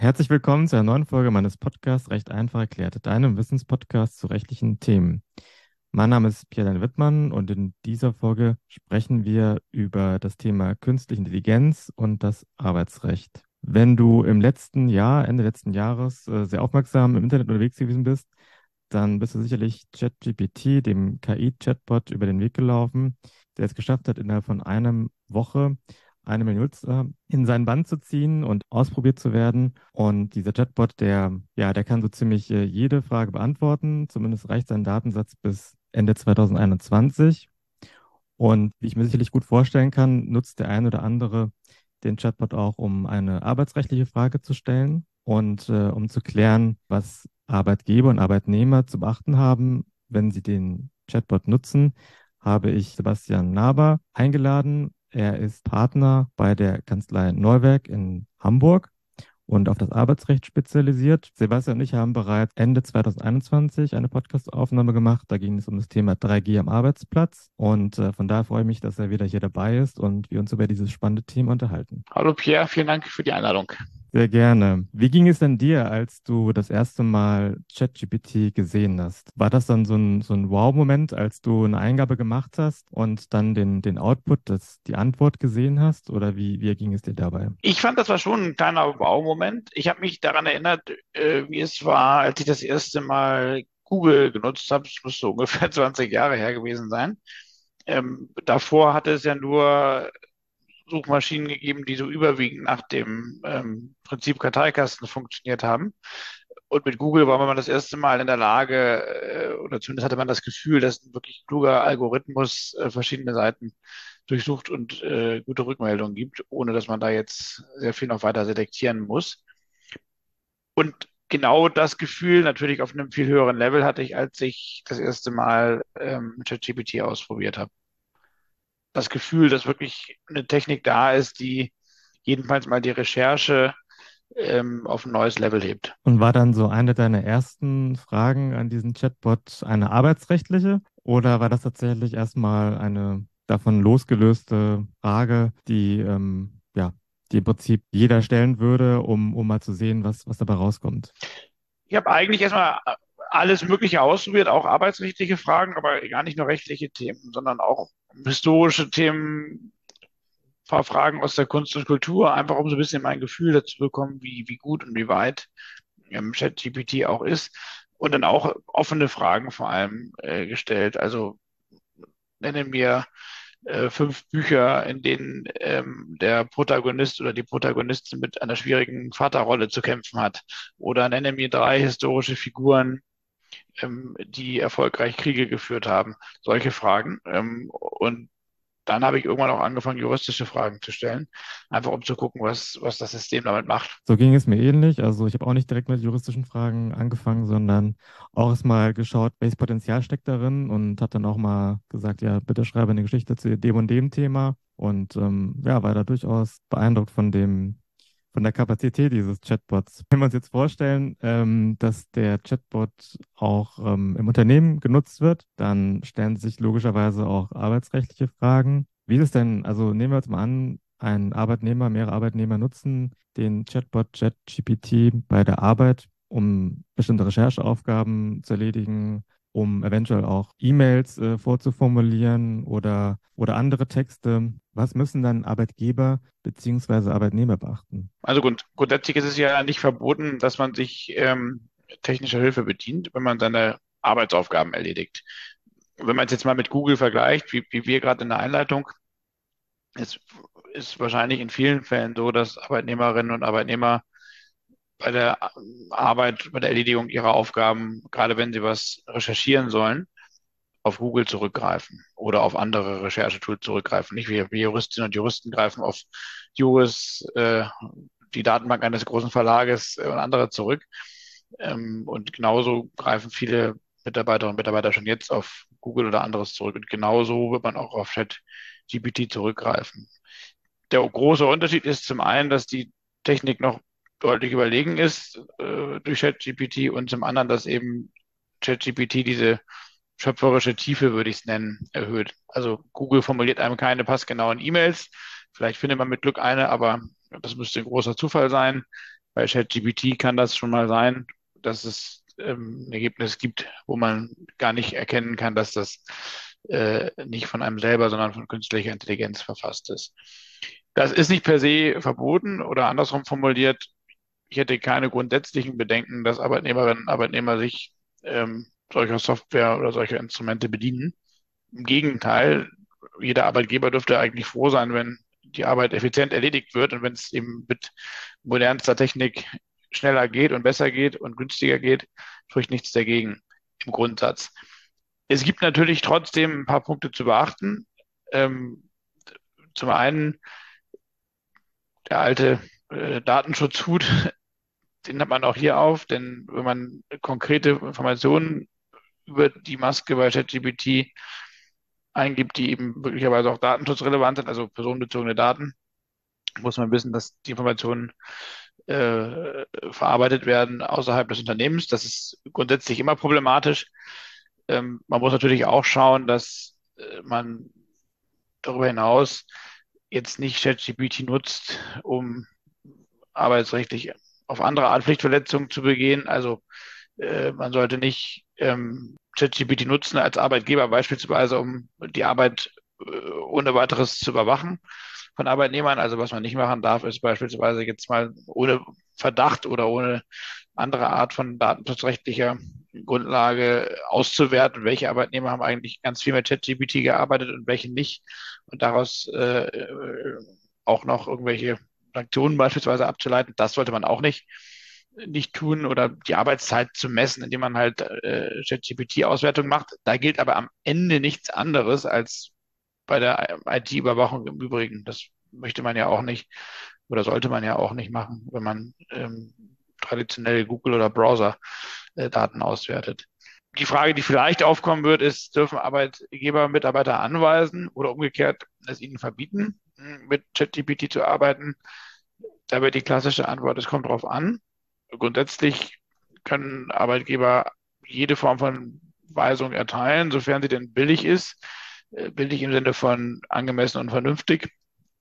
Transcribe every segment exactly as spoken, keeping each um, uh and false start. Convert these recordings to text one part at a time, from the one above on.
Herzlich willkommen zu einer neuen Folge meines Podcasts Recht einfach erklärt, deinem Wissenspodcast zu rechtlichen Themen. Mein Name ist Pierre Wittmann und in dieser Folge sprechen wir über das Thema künstliche Intelligenz und das Arbeitsrecht. Wenn du im letzten Jahr, Ende letzten Jahres, äh, sehr aufmerksam im Internet unterwegs gewesen bist, dann bist du sicherlich ChatGPT, dem K I-Chatbot, über den Weg gelaufen, der es geschafft hat, innerhalb von einer Woche eine Million Nutzer in seinen Bann zu ziehen und ausprobiert zu werden. Und dieser Chatbot, der, ja, der kann so ziemlich äh, jede Frage beantworten. Zumindest reicht sein Datensatz bis Ende zwanzig einundzwanzig. Und wie ich mir sicherlich gut vorstellen kann, nutzt der ein oder andere den Chatbot auch, um eine arbeitsrechtliche Frage zu stellen und äh, um zu klären, was Arbeitgeber und Arbeitnehmer zu beachten haben, wenn sie den Chatbot nutzen, habe ich Sebastian Naber eingeladen. Er ist Partner bei der Kanzlei Neuwerk in Hamburg und auf das Arbeitsrecht spezialisiert. Sebastian und ich haben bereits Ende zwanzig einundzwanzig eine Podcast-Aufnahme gemacht. Da ging es um das Thema drei G am Arbeitsplatz. Und äh, von daher freue ich mich, dass er wieder hier dabei ist und wir uns über dieses spannende Thema unterhalten. Hallo Pierre, vielen Dank für die Einladung. Sehr gerne. Wie ging es denn dir, als du das erste Mal ChatGPT gesehen hast? War das dann so ein, so ein Wow-Moment, als du eine Eingabe gemacht hast und dann den, den Output, das, die Antwort gesehen hast? Oder wie, wie ging es dir dabei? Ich fand, das war schon ein kleiner Wow-Moment. Ich habe mich daran erinnert, äh, wie es war, als ich das erste Mal Google genutzt habe. Es muss so ungefähr zwanzig Jahre her gewesen sein. Ähm, davor hatte es ja nur Suchmaschinen gegeben, die so überwiegend nach dem ähm, Prinzip Karteikasten funktioniert haben. Und mit Google war man das erste Mal in der Lage, äh, oder zumindest hatte man das Gefühl, dass ein wirklich kluger Algorithmus äh, verschiedene Seiten durchsucht und äh, gute Rückmeldungen gibt, ohne dass man da jetzt sehr viel noch weiter selektieren muss. Und genau das Gefühl, natürlich auf einem viel höheren Level, hatte ich, als ich das erste Mal ähm, ChatGPT ausprobiert habe. Das Gefühl, dass wirklich eine Technik da ist, die jedenfalls mal die Recherche ähm, auf ein neues Level hebt. Und war dann so eine deiner ersten Fragen an diesen Chatbot eine arbeitsrechtliche oder war das tatsächlich erstmal eine davon losgelöste Frage, die, ähm, ja, die im Prinzip jeder stellen würde, um, um mal zu sehen, was, was dabei rauskommt? Ich habe eigentlich erstmal alles Mögliche ausprobiert, auch arbeitsrechtliche Fragen, aber gar nicht nur rechtliche Themen, sondern auch historische Themen, ein paar Fragen aus der Kunst und Kultur, einfach um so ein bisschen mein Gefühl dazu bekommen, wie, wie gut und wie weit ähm, ChatGPT auch ist. Und dann auch offene Fragen vor allem äh, gestellt. Also nenne mir äh, fünf Bücher, in denen ähm, der Protagonist oder die Protagonistin mit einer schwierigen Vaterrolle zu kämpfen hat. Oder nenne mir drei historische Figuren, ähm, die erfolgreich Kriege geführt haben. Solche Fragen. Ähm, und dann habe ich irgendwann auch angefangen, juristische Fragen zu stellen, einfach um zu gucken, was, was das System damit macht. So ging es mir ähnlich. Also ich habe auch nicht direkt mit juristischen Fragen angefangen, sondern auch erstmal geschaut, welches Potenzial steckt darin und habe dann auch mal gesagt, ja, bitte schreibe eine Geschichte zu dem und dem Thema. Und ähm, ja, war da durchaus beeindruckt von dem, von der Kapazität dieses Chatbots. Wenn wir uns jetzt vorstellen, ähm, dass der Chatbot auch ähm, im Unternehmen genutzt wird, dann stellen sich logischerweise auch arbeitsrechtliche Fragen. Wie ist es denn, also nehmen wir jetzt mal an, ein Arbeitnehmer, mehrere Arbeitnehmer nutzen den Chatbot ChatGPT bei der Arbeit, um bestimmte Rechercheaufgaben zu erledigen, um eventuell auch E-Mails äh, vorzuformulieren oder, oder andere Texte. Was müssen dann Arbeitgeber beziehungsweise Arbeitnehmer beachten? Also grund, grundsätzlich ist es ja nicht verboten, dass man sich ähm, technischer Hilfe bedient, wenn man seine Arbeitsaufgaben erledigt. Wenn man es jetzt mal mit Google vergleicht, wie, wie wir gerade in der Einleitung, es ist wahrscheinlich in vielen Fällen so, dass Arbeitnehmerinnen und Arbeitnehmer bei der Arbeit, bei der Erledigung ihrer Aufgaben, gerade wenn sie was recherchieren sollen, auf Google zurückgreifen oder auf andere Recherchetools zurückgreifen. Nicht wir, wir Juristinnen und Juristen greifen auf Juris, äh, die Datenbank eines großen Verlages äh, und andere zurück. Ähm, und genauso greifen viele Mitarbeiterinnen und Mitarbeiter schon jetzt auf Google oder anderes zurück. Und genauso wird man auch auf ChatGPT zurückgreifen. Der große Unterschied ist zum einen, dass die Technik noch deutlich überlegen ist äh, durch ChatGPT und zum anderen, dass eben ChatGPT diese schöpferische Tiefe, würde ich es nennen, erhöht. Also Google formuliert einem keine passgenauen E-Mails. Vielleicht findet man mit Glück eine, aber das müsste ein großer Zufall sein. Bei ChatGPT kann das schon mal sein, dass es ähm, ein Ergebnis gibt, wo man gar nicht erkennen kann, dass das äh, nicht von einem selber, sondern von künstlicher Intelligenz verfasst ist. Das ist nicht per se verboten oder andersrum formuliert, ich hätte keine grundsätzlichen Bedenken, dass Arbeitnehmerinnen und Arbeitnehmer sich ähm, solcher Software oder solcher Instrumente bedienen. Im Gegenteil, jeder Arbeitgeber dürfte eigentlich froh sein, wenn die Arbeit effizient erledigt wird und wenn es eben mit modernster Technik schneller geht und besser geht und günstiger geht, spricht nichts dagegen im Grundsatz. Es gibt natürlich trotzdem ein paar Punkte zu beachten. Ähm, zum einen der alte äh, Datenschutzhut, den hat man auch hier auf, denn wenn man konkrete Informationen über die Maske bei ChatGPT eingibt, die eben möglicherweise auch datenschutzrelevant sind, also personenbezogene Daten, muss man wissen, dass die Informationen äh, verarbeitet werden außerhalb des Unternehmens. Das ist grundsätzlich immer problematisch. Ähm, man muss natürlich auch schauen, dass äh, man darüber hinaus jetzt nicht ChatGPT nutzt, um arbeitsrechtlich auf andere Art Pflichtverletzungen zu begehen. Also äh, man sollte nicht ähm, ChatGPT nutzen als Arbeitgeber beispielsweise, um die Arbeit äh, ohne weiteres zu überwachen von Arbeitnehmern. Also was man nicht machen darf, ist beispielsweise jetzt mal ohne Verdacht oder ohne andere Art von datenschutzrechtlicher Grundlage auszuwerten, welche Arbeitnehmer haben eigentlich ganz viel mit ChatGPT gearbeitet und welche nicht. Und daraus äh, äh, auch noch irgendwelche Sanktionen beispielsweise abzuleiten. Das sollte man auch nicht nicht tun oder die Arbeitszeit zu messen, indem man halt äh, ChatGPT-Auswertung macht. Da gilt aber am Ende nichts anderes als bei der I T-Überwachung im Übrigen. Das möchte man ja auch nicht oder sollte man ja auch nicht machen, wenn man ähm, traditionell Google oder Browser-Daten auswertet. Die Frage, die vielleicht aufkommen wird, ist, dürfen Arbeitgeber Mitarbeiter anweisen oder umgekehrt es ihnen verbieten, mit ChatGPT zu arbeiten? Da wäre die klassische Antwort, es kommt drauf an. Grundsätzlich können Arbeitgeber jede Form von Weisung erteilen, sofern sie denn billig ist. Äh, Billig im Sinne von angemessen und vernünftig.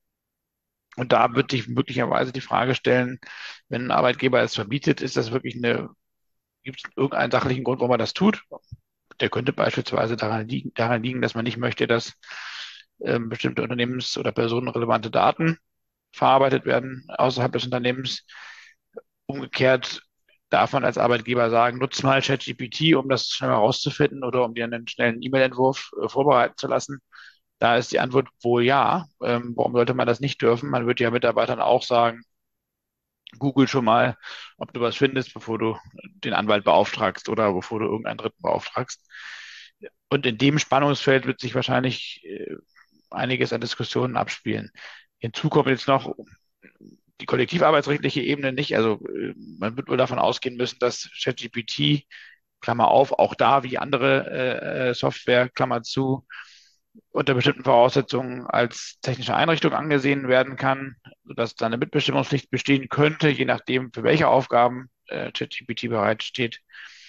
Und da wird sich möglicherweise die Frage stellen, wenn ein Arbeitgeber es verbietet, ist das wirklich eine, gibt es irgendeinen sachlichen Grund, warum er das tut? Der könnte beispielsweise daran liegen, daran liegen, dass man nicht möchte, dass ähm, bestimmte unternehmens- oder personenrelevante Daten verarbeitet werden außerhalb des Unternehmens. Umgekehrt darf man als Arbeitgeber sagen, nutz mal ChatGPT, um das schnell herauszufinden oder um dir einen schnellen E-Mail-Entwurf äh, vorbereiten zu lassen. Da ist die Antwort wohl ja. Ähm, warum sollte man das nicht dürfen? Man würde ja Mitarbeitern auch sagen, Google schon mal, ob du was findest, bevor du den Anwalt beauftragst oder bevor du irgendeinen Dritten beauftragst. Und in dem Spannungsfeld wird sich wahrscheinlich äh, einiges an Diskussionen abspielen. Hinzu kommt jetzt noch die kollektivarbeitsrechtliche Ebene nicht. Also äh, man wird wohl davon ausgehen müssen, dass ChatGPT, Klammer auf, auch da wie andere äh, äh, Software, Klammer zu, unter bestimmten Voraussetzungen als technische Einrichtung angesehen werden kann, sodass da eine Mitbestimmungspflicht bestehen könnte, je nachdem, für welche Aufgaben äh, ChatGPT bereitsteht.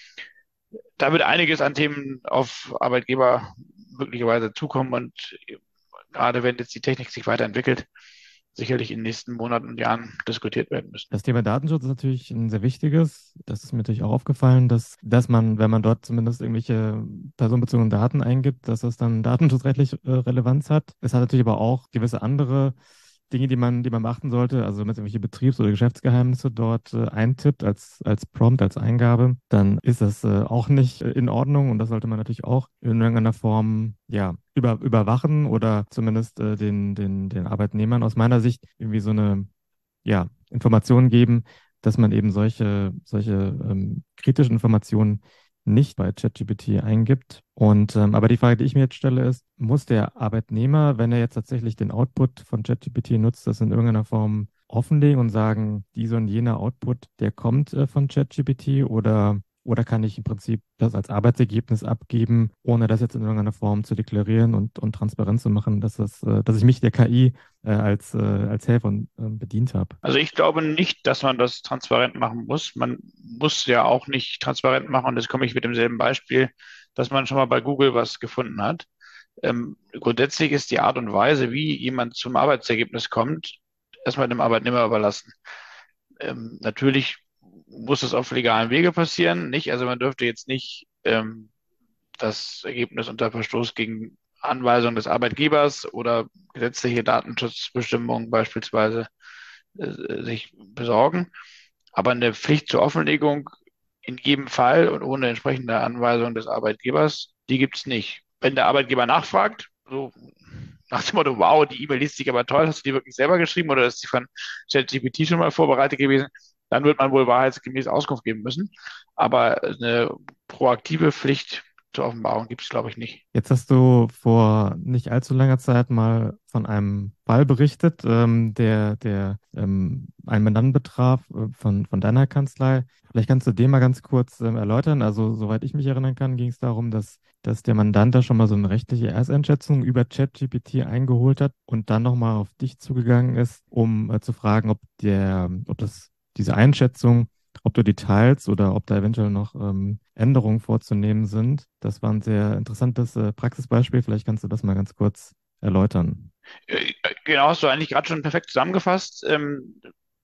Da wird einiges an Themen auf Arbeitgeber möglicherweise zukommen und gerade wenn jetzt die Technik sich weiterentwickelt, sicherlich in den nächsten Monaten und Jahren diskutiert werden müssen. Das Thema Datenschutz ist natürlich ein sehr wichtiges. Das ist mir natürlich auch aufgefallen, dass, dass man, wenn man dort zumindest irgendwelche personenbezogenen Daten eingibt, dass das dann datenschutzrechtlich äh, Relevanz hat. Es hat natürlich aber auch gewisse andere Dinge, die man, die man beachten sollte. Also wenn man irgendwelche Betriebs- oder Geschäftsgeheimnisse dort äh, eintippt als, als Prompt, als Eingabe, dann ist das äh, auch nicht äh, in Ordnung und das sollte man natürlich auch in irgendeiner Form, ja, über, überwachen oder zumindest äh, den, den, den Arbeitnehmern aus meiner Sicht irgendwie so eine, ja, Informationen geben, dass man eben solche, solche ähm, kritischen Informationen nicht bei ChatGPT eingibt. Und ähm, aber die Frage, die ich mir jetzt stelle, ist, muss der Arbeitnehmer, wenn er jetzt tatsächlich den Output von ChatGPT nutzt, das in irgendeiner Form offenlegen und sagen, dieser und jener Output, der kommt äh, von ChatGPT oder oder kann ich im Prinzip das als Arbeitsergebnis abgeben, ohne das jetzt in irgendeiner Form zu deklarieren und, und transparent zu machen, dass, das, äh, dass ich mich der K I äh, als, äh, als Helfer äh, bedient habe? Also ich glaube nicht, dass man das transparent machen muss. Man muss ja auch nicht transparent machen, und jetzt komme ich mit demselben Beispiel, dass man schon mal bei Google was gefunden hat. Ähm, grundsätzlich ist die Art und Weise, wie jemand zum Arbeitsergebnis kommt, erstmal dem Arbeitnehmer überlassen. Ähm, natürlich muss es auf legalen Wege passieren, nicht? Also man dürfte jetzt nicht ähm, das Ergebnis unter Verstoß gegen Anweisung des Arbeitgebers oder gesetzliche Datenschutzbestimmungen beispielsweise äh, sich besorgen. Aber eine Pflicht zur Offenlegung in jedem Fall und ohne entsprechende Anweisung des Arbeitgebers, die gibt es nicht. Wenn der Arbeitgeber nachfragt, so nach dem Motto, wow, die E-Mail liest sich aber toll, hast du die wirklich selber geschrieben oder ist die von ChatGPT schon mal vorbereitet gewesen, dann wird man wohl wahrheitsgemäß Auskunft geben müssen. Aber eine proaktive Pflicht zur Offenbarung gibt es, glaube ich, nicht. Jetzt hast du vor nicht allzu langer Zeit mal von einem Fall berichtet, ähm, der, der ähm, einen Mandanten betraf äh, von, von deiner Kanzlei. Vielleicht kannst du den mal ganz kurz ähm, erläutern. Also, soweit ich mich erinnern kann, ging es darum, dass, dass der Mandant da schon mal so eine rechtliche Ersteinschätzung über ChatGPT eingeholt hat und dann nochmal auf dich zugegangen ist, um äh, zu fragen, ob der, ob das diese Einschätzung ob du die teilst oder ob da eventuell noch ähm, Änderungen vorzunehmen sind. Das war ein sehr interessantes äh, Praxisbeispiel. Vielleicht kannst du das mal ganz kurz erläutern. Äh, Genau, hast du eigentlich gerade schon perfekt zusammengefasst. Ähm,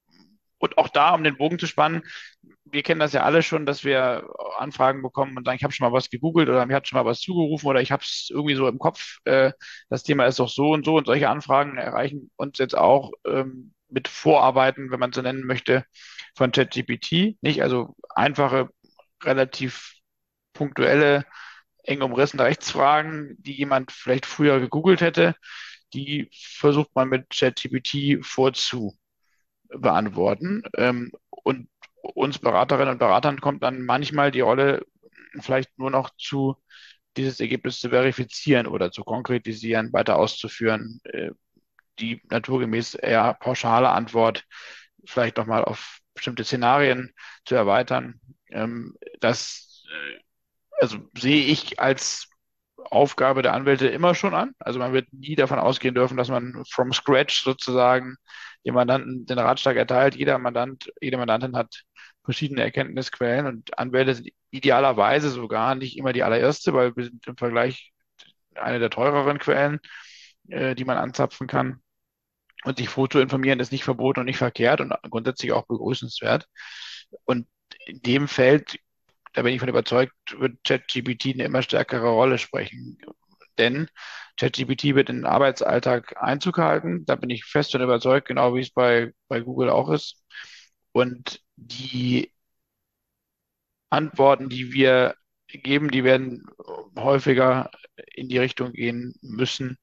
Und auch da, um den Bogen zu spannen, wir kennen das ja alle schon, dass wir Anfragen bekommen und sagen, ich habe schon mal was gegoogelt oder mir hat schon mal was zugerufen oder ich habe es irgendwie so im Kopf, äh, das Thema ist doch so und so und solche Anfragen erreichen uns jetzt auch ähm, mit Vorarbeiten, wenn man so nennen möchte, von ChatGPT. Nicht also einfache, relativ punktuelle, eng umrissene Rechtsfragen, die jemand vielleicht früher gegoogelt hätte, die versucht man mit ChatGPT vorzu beantworten. Ähm, und uns Beraterinnen und Beratern kommt dann manchmal die Rolle, vielleicht nur noch zu dieses Ergebnis zu verifizieren oder zu konkretisieren, weiter auszuführen, äh, die naturgemäß eher pauschale Antwort vielleicht nochmal auf bestimmte Szenarien zu erweitern. Ähm, das äh, also sehe ich als Aufgabe der Anwälte immer schon an. Also man wird nie davon ausgehen dürfen, dass man from scratch sozusagen dem Mandanten den Ratschlag erteilt. Jeder Mandant, jede Mandantin hat verschiedene Erkenntnisquellen und Anwälte sind idealerweise sogar nicht immer die allererste, weil wir sind im Vergleich eine der teureren Quellen, äh, die man anzapfen kann. Und sich vorher zu informieren ist nicht verboten und nicht verkehrt und grundsätzlich auch begrüßenswert. Und in dem Feld, da bin ich von überzeugt, wird ChatGPT eine immer stärkere Rolle sprechen. Denn ChatGPT wird in den Arbeitsalltag Einzug halten. Da bin ich fest und überzeugt, genau wie es bei, bei Google auch ist. Und die Antworten, die wir geben, die werden häufiger in die Richtung gehen müssen.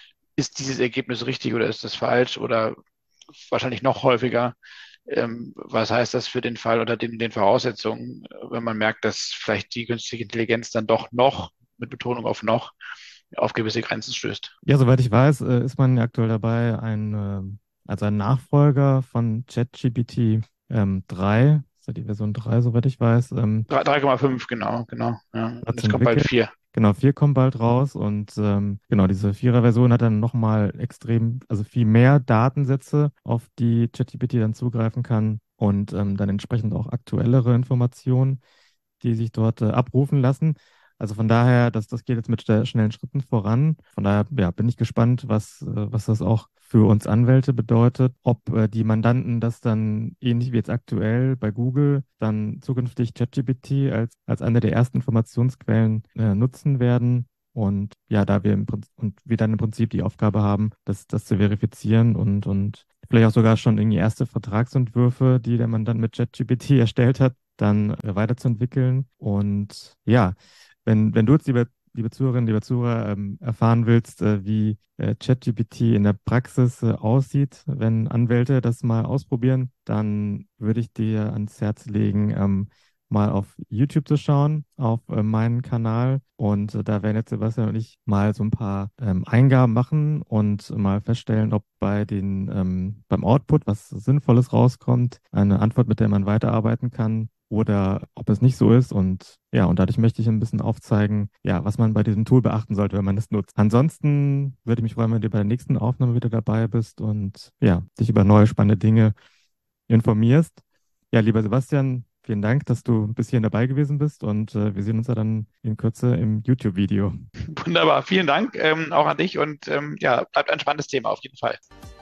Ist dieses Ergebnis richtig oder ist das falsch? Oder wahrscheinlich noch häufiger. Ähm, was heißt das für den Fall unter den, den Voraussetzungen, wenn man merkt, dass vielleicht die künstliche Intelligenz dann doch noch, mit Betonung auf noch, auf gewisse Grenzen stößt? Ja, soweit ich weiß, äh, ist man ja aktuell dabei, ein, äh, also ein Nachfolger von ChatGPT ähm, drei, ist ja die Version drei, soweit ich weiß, ähm, drei Komma fünf, genau, genau. Ja. Und zu es kommt bald entwickeln. vier. Genau, vier kommt bald raus und ähm, genau, diese Vierer-Version hat dann nochmal extrem, also viel mehr Datensätze, auf die ChatGPT dann zugreifen kann und ähm, dann entsprechend auch aktuellere Informationen, die sich dort äh, abrufen lassen. Also von daher, das, das geht jetzt mit schnell- schnellen Schritten voran. Von daher, ja, bin ich gespannt, was, äh, was das auch für uns Anwälte bedeutet, ob äh, die Mandanten das dann ähnlich wie jetzt aktuell bei Google dann zukünftig ChatGPT als, als eine der ersten Informationsquellen äh, nutzen werden. Und ja, da wir im Prinzip, und wir dann im Prinzip die Aufgabe haben, das, das zu verifizieren und, und vielleicht auch sogar schon irgendwie erste Vertragsentwürfe, die der Mandant mit ChatGPT erstellt hat, dann äh, weiterzuentwickeln. Und ja, wenn, wenn du jetzt, liebe, liebe Zuhörerinnen, lieber Zuhörer, ähm, erfahren willst, äh, wie äh, ChatGPT in der Praxis äh, aussieht, wenn Anwälte das mal ausprobieren, dann würde ich dir ans Herz legen, ähm, mal auf YouTube zu schauen, auf äh, meinen Kanal. Und äh, da werden jetzt Sebastian und ich mal so ein paar ähm, Eingaben machen und mal feststellen, ob bei den, ähm, beim Output was Sinnvolles rauskommt, eine Antwort, mit der man weiterarbeiten kann oder ob es nicht so ist. Und ja, und dadurch möchte ich ein bisschen aufzeigen, ja, was man bei diesem Tool beachten sollte, wenn man es nutzt. Ansonsten würde ich mich freuen, wenn du bei der nächsten Aufnahme wieder dabei bist und ja, dich über neue spannende Dinge informierst. Ja, lieber Sebastian, vielen Dank, dass du bis hierhin dabei gewesen bist und äh, wir sehen uns ja dann in Kürze im YouTube-Video. Wunderbar, vielen Dank ähm, auch an dich und ähm, ja, bleibt ein spannendes Thema auf jeden Fall.